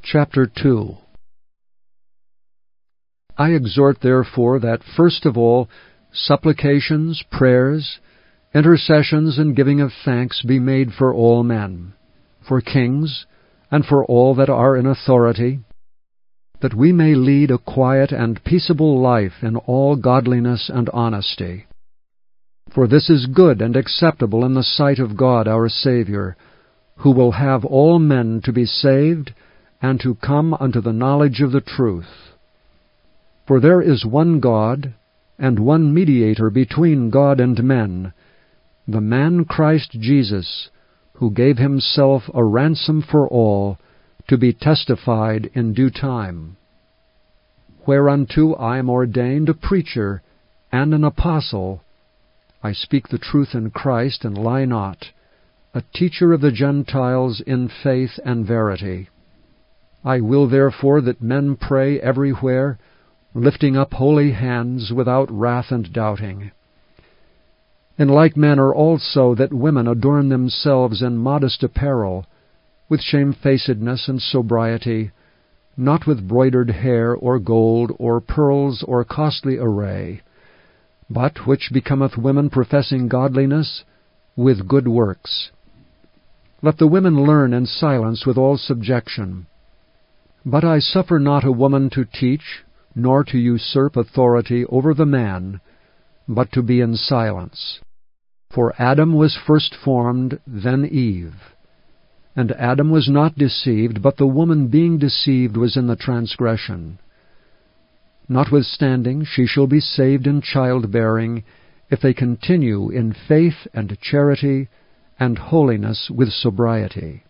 Chapter 2. I exhort therefore that first of all supplications, prayers, intercessions, and giving of thanks be made for all men, for kings, and for all that are in authority, that we may lead a quiet and peaceable life in all godliness and honesty. For this is good and acceptable in the sight of God our Saviour, who will have all men to be saved and to come unto the knowledge of the truth. For there is one God, and one mediator between God and men, the man Christ Jesus, who gave himself a ransom for all, to be testified in due time. Whereunto I am ordained a preacher and an apostle, I speak the truth in Christ and lie not, a teacher of the Gentiles in faith and verity. I will therefore that men pray everywhere, lifting up holy hands without wrath and doubting. In like manner also that women adorn themselves in modest apparel, with shamefacedness and sobriety, not with broidered hair, or gold, or pearls, or costly array, but which becometh women professing godliness, with good works. Let the women learn in silence with all subjection. But I suffer not a woman to teach, nor to usurp authority over the man, but to be in silence. For Adam was first formed, then Eve. And Adam was not deceived, but the woman being deceived was in the transgression. Notwithstanding, she shall be saved in childbearing, if they continue in faith and charity and holiness with sobriety.